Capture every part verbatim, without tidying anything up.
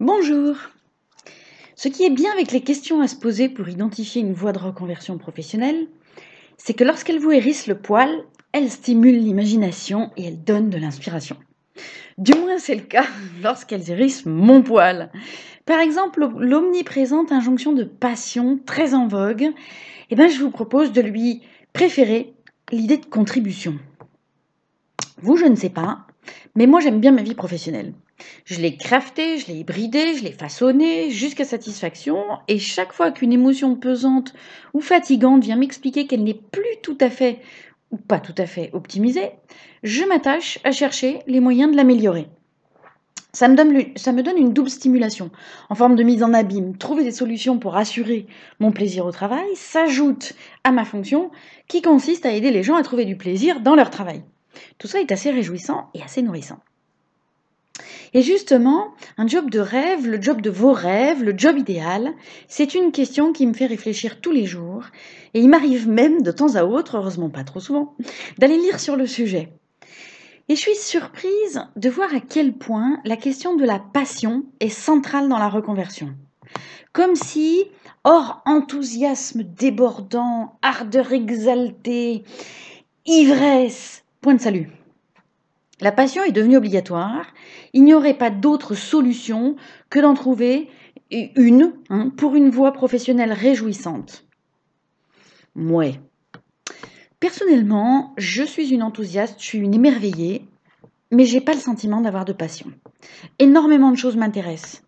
Bonjour. Ce qui est bien avec les questions à se poser pour identifier une voie de reconversion professionnelle, c'est que lorsqu'elles vous hérissent le poil, elles stimulent l'imagination et elles donnent de l'inspiration. Du moins, c'est le cas lorsqu'elles hérissent mon poil. Par exemple, l'omniprésente injonction de passion très en vogue, eh ben, je vous propose de lui préférer l'idée de contribution. Vous, je ne sais pas, mais moi j'aime bien ma vie professionnelle. Je l'ai craftée, je l'ai hybridée, je l'ai façonnée jusqu'à satisfaction, et chaque fois qu'une émotion pesante ou fatigante vient m'expliquer qu'elle n'est plus tout à fait, ou pas tout à fait optimisée, je m'attache à chercher les moyens de l'améliorer. Ça me, donne, ça me donne une double stimulation, en forme de mise en abîme. Trouver des solutions pour assurer mon plaisir au travail s'ajoute à ma fonction qui consiste à aider les gens à trouver du plaisir dans leur travail. Tout ça est assez réjouissant et assez nourrissant. Et justement, un job de rêve, le job de vos rêves, le job idéal, c'est une question qui me fait réfléchir tous les jours. Et il m'arrive même de temps à autre, heureusement pas trop souvent, d'aller lire sur le sujet. Et je suis surprise de voir à quel point la question de la passion est centrale dans la reconversion. Comme si, hors enthousiasme débordant, ardeur exaltée, ivresse, point de salut. La passion est devenue obligatoire. Il n'y aurait pas d'autre solution que d'en trouver une hein, pour une voie professionnelle réjouissante. Mouais. Personnellement, je suis une enthousiaste, je suis une émerveillée, mais j'ai pas le sentiment d'avoir de passion. Énormément de choses m'intéressent.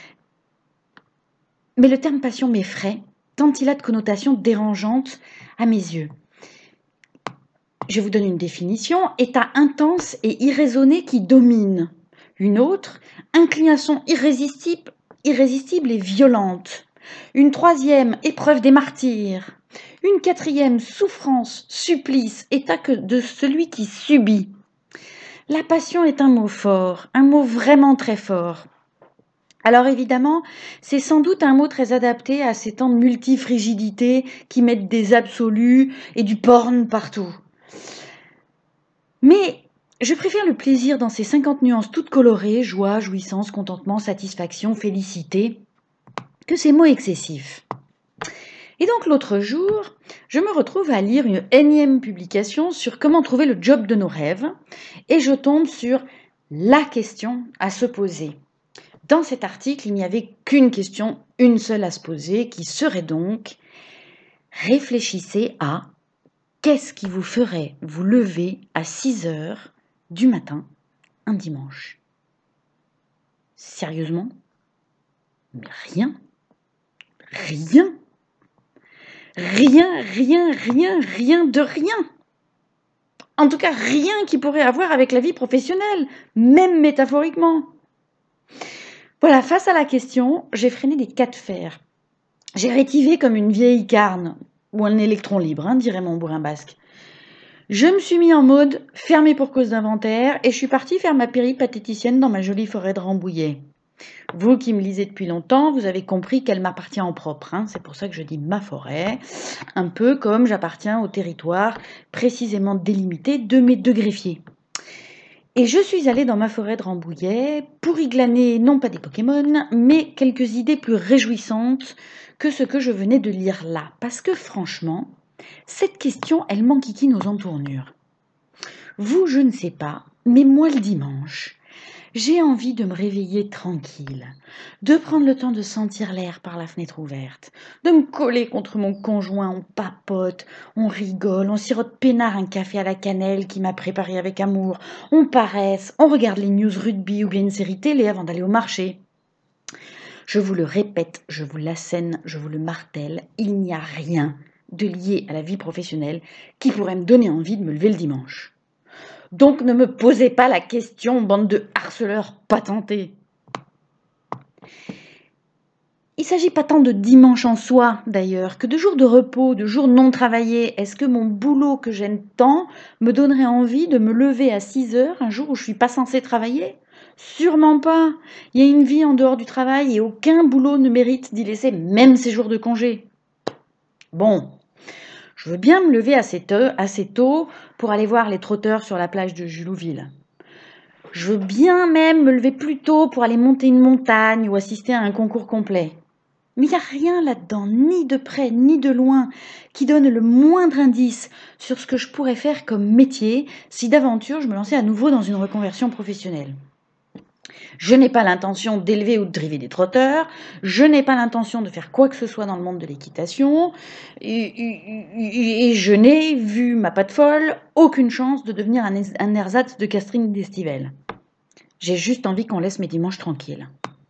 Mais le terme passion m'effraie, tant il a de connotations dérangeantes à mes yeux. Je vous donne une définition, état intense et irraisonné qui domine. Une autre, inclination irrésistible, irrésistible et violente. Une troisième, épreuve des martyrs. Une quatrième, souffrance, supplice, état que de celui qui subit. La passion est un mot fort, un mot vraiment très fort. Alors évidemment, c'est sans doute un mot très adapté à ces temps de multifrigidité qui mettent des absolus et du porn partout. Mais je préfère le plaisir dans ces cinquante nuances toutes colorées, joie, jouissance, contentement, satisfaction, félicité, que ces mots excessifs. Et donc l'autre jour, je me retrouve à lire une énième publication sur comment trouver le job de nos rêves, et je tombe sur la question à se poser. Dans cet article, il n'y avait qu'une question, une seule à se poser, qui serait donc « Réfléchissez à qu'est-ce qui vous ferait vous lever à six heures du matin un dimanche ?» Sérieusement ? Mais rien. Rien. Rien, rien, rien, rien de rien. En tout cas, rien qui pourrait avoir avec la vie professionnelle, même métaphoriquement. Voilà, face à la question, j'ai freiné des cas de fer. J'ai rétivé comme une vieille carne, ou un électron libre, hein, dirait mon bourrin basque. Je me suis mis en mode fermé pour cause d'inventaire et je suis partie faire ma péripatéticienne dans ma jolie forêt de Rambouillet. Vous qui me lisez depuis longtemps, vous avez compris qu'elle m'appartient en propre. Hein. C'est pour ça que je dis ma forêt, un peu comme j'appartiens au territoire précisément délimité de mes deux greffiers. Et je suis allée dans ma forêt de Rambouillet pour y glaner non pas des Pokémon, mais quelques idées plus réjouissantes que ce que je venais de lire là. Parce que franchement, cette question, elle m'enquiquine aux entournures. Vous, je ne sais pas, mais moi le dimanche, j'ai envie de me réveiller tranquille, de prendre le temps de sentir l'air par la fenêtre ouverte, de me coller contre mon conjoint, on papote, on rigole, on sirote peinard un café à la cannelle qui m'a préparé avec amour, on paresse, on regarde les news rugby ou bien une série télé avant d'aller au marché. Je vous le répète, je vous l'assène, je vous le martèle, il n'y a rien de lié à la vie professionnelle qui pourrait me donner envie de me lever le dimanche. Donc ne me posez pas la question, bande de harceleurs patentés. Il ne s'agit pas tant de dimanche en soi, d'ailleurs, que de jours de repos, de jours non travaillés. Est-ce que mon boulot que j'aime tant me donnerait envie de me lever à six heures un jour où je ne suis pas censée travailler ? Sûrement pas. Il y a une vie en dehors du travail et aucun boulot ne mérite d'y laisser même ses jours de congé. Bon, je veux bien me lever assez tôt, assez tôt pour aller voir les trotteurs sur la plage de Julouville. Je veux bien même me lever plus tôt pour aller monter une montagne ou assister à un concours complet. Mais il n'y a rien là-dedans, ni de près ni de loin, qui donne le moindre indice sur ce que je pourrais faire comme métier si d'aventure je me lançais à nouveau dans une reconversion professionnelle. Je n'ai pas l'intention d'élever ou de driver des trotteurs, je n'ai pas l'intention de faire quoi que ce soit dans le monde de l'équitation, et, et, et je n'ai, vu ma patte folle, aucune chance de devenir un, un ersatz de Catherine Destivelle. J'ai juste envie qu'on laisse mes dimanches tranquilles.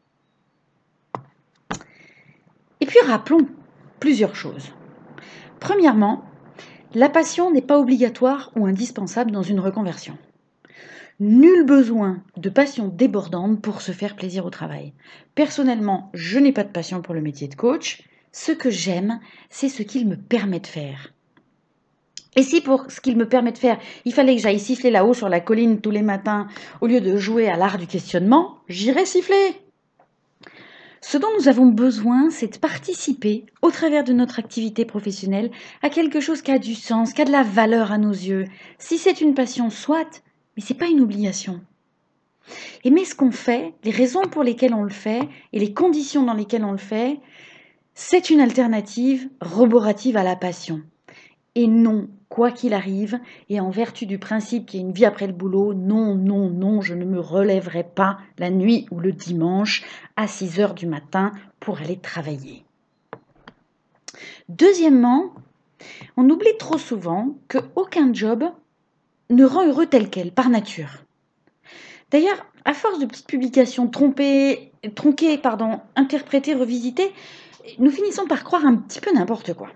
Et puis rappelons plusieurs choses. Premièrement, la passion n'est pas obligatoire ou indispensable dans une reconversion. Nul besoin de passion débordante pour se faire plaisir au travail. Personnellement, je n'ai pas de passion pour le métier de coach. Ce que j'aime, c'est ce qu'il me permet de faire. Et si pour ce qu'il me permet de faire, il fallait que j'aille siffler là-haut sur la colline tous les matins, au lieu de jouer à l'art du questionnement, j'irais siffler. Ce dont nous avons besoin, c'est de participer, au travers de notre activité professionnelle, à quelque chose qui a du sens, qui a de la valeur à nos yeux. Si c'est une passion, soit, mais ce n'est pas une obligation. Aimer ce qu'on fait, les raisons pour lesquelles on le fait et les conditions dans lesquelles on le fait, c'est une alternative roborative à la passion. Et non, quoi qu'il arrive, et en vertu du principe qu'il y a une vie après le boulot, non, non, non, je ne me relèverai pas la nuit ou le dimanche à six heures du matin pour aller travailler. Deuxièmement, on oublie trop souvent qu'aucun job ne rend heureux tel quel, par nature. D'ailleurs, à force de petites publications trompées, tronquées, pardon, interprétées, revisitées, nous finissons par croire un petit peu n'importe quoi.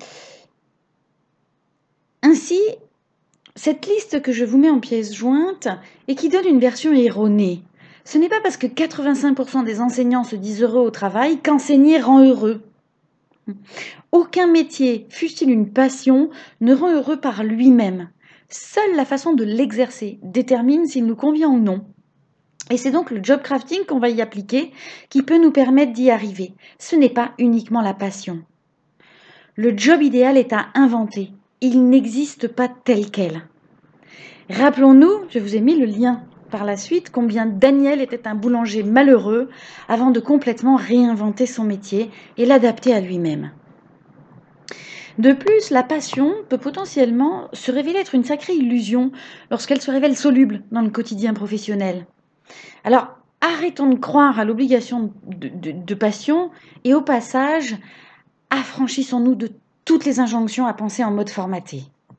Ainsi, cette liste que je vous mets en pièces jointes et qui donne une version erronée, ce n'est pas parce que quatre-vingt-cinq pour cent des enseignants se disent heureux au travail qu'enseigner rend heureux. Aucun métier, fût-il une passion, ne rend heureux par lui-même. Seule la façon de l'exercer détermine s'il nous convient ou non. Et c'est donc le job crafting qu'on va y appliquer qui peut nous permettre d'y arriver. Ce n'est pas uniquement la passion. Le job idéal est à inventer. Il n'existe pas tel quel. Rappelons-nous, je vous ai mis le lien par la suite, combien Daniel était un boulanger malheureux avant de complètement réinventer son métier et l'adapter à lui-même. De plus, la passion peut potentiellement se révéler être une sacrée illusion lorsqu'elle se révèle soluble dans le quotidien professionnel. Alors, arrêtons de croire à l'obligation de, de, de passion et au passage, affranchissons-nous de toutes les injonctions à penser en mode formaté.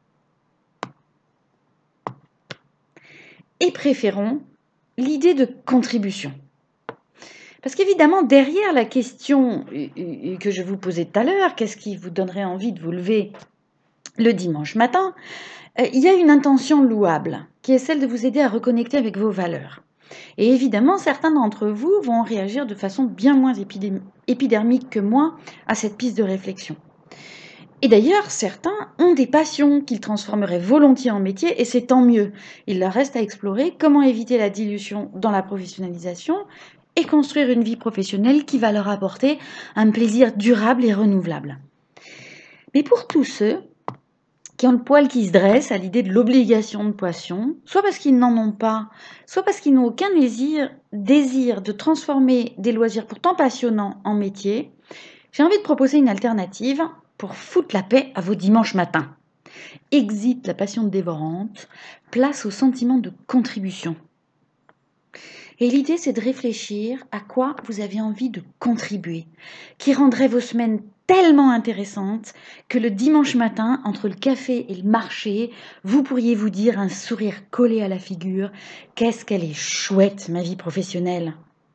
Et préférons l'idée de contribution. Parce qu'évidemment, derrière la question que je vous posais tout à l'heure, qu'est-ce qui vous donnerait envie de vous lever le dimanche matin, il y a une intention louable, qui est celle de vous aider à reconnecter avec vos valeurs. Et évidemment, certains d'entre vous vont réagir de façon bien moins épidermique que moi à cette piste de réflexion. Et d'ailleurs, certains ont des passions qu'ils transformeraient volontiers en métier, et c'est tant mieux. Il leur reste à explorer comment éviter la dilution dans la professionnalisation et construire une vie professionnelle qui va leur apporter un plaisir durable et renouvelable. Mais pour tous ceux qui ont le poil qui se dresse à l'idée de l'obligation de passion, soit parce qu'ils n'en ont pas, soit parce qu'ils n'ont aucun désir, désir de transformer des loisirs pourtant passionnants en métier, j'ai envie de proposer une alternative pour foutre la paix à vos dimanches matins. Exit la passion dévorante, place au sentiment de contribution. Et l'idée, c'est de réfléchir à quoi vous avez envie de contribuer, qui rendrait vos semaines tellement intéressantes que le dimanche matin, entre le café et le marché, vous pourriez vous dire un sourire collé à la figure « Qu'est-ce qu'elle est chouette, ma vie professionnelle !»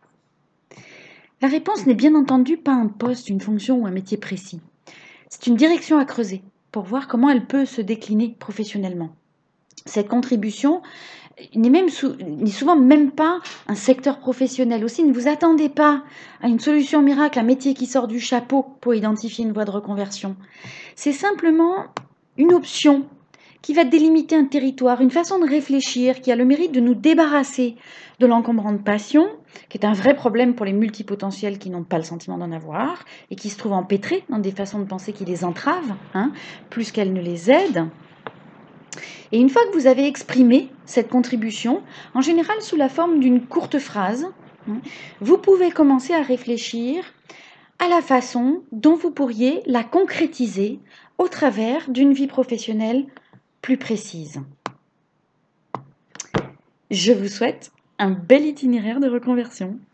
La réponse n'est bien entendu pas un poste, une fonction ou un métier précis. C'est une direction à creuser pour voir comment elle peut se décliner professionnellement. Cette contribution n'est même sou- n'est souvent même pas un secteur professionnel. Aussi, ne vous attendez pas à une solution miracle, un métier qui sort du chapeau pour identifier une voie de reconversion. C'est simplement une option qui va délimiter un territoire, une façon de réfléchir qui a le mérite de nous débarrasser de l'encombrante passion, qui est un vrai problème pour les multipotentiels qui n'ont pas le sentiment d'en avoir et qui se trouvent empêtrés dans des façons de penser qui les entravent, hein, plus qu'elles ne les aident. Et une fois que vous avez exprimé cette contribution, en général sous la forme d'une courte phrase, hein, vous pouvez commencer à réfléchir à la façon dont vous pourriez la concrétiser au travers d'une vie professionnelle plus précise. Je vous souhaite un bel itinéraire de reconversion.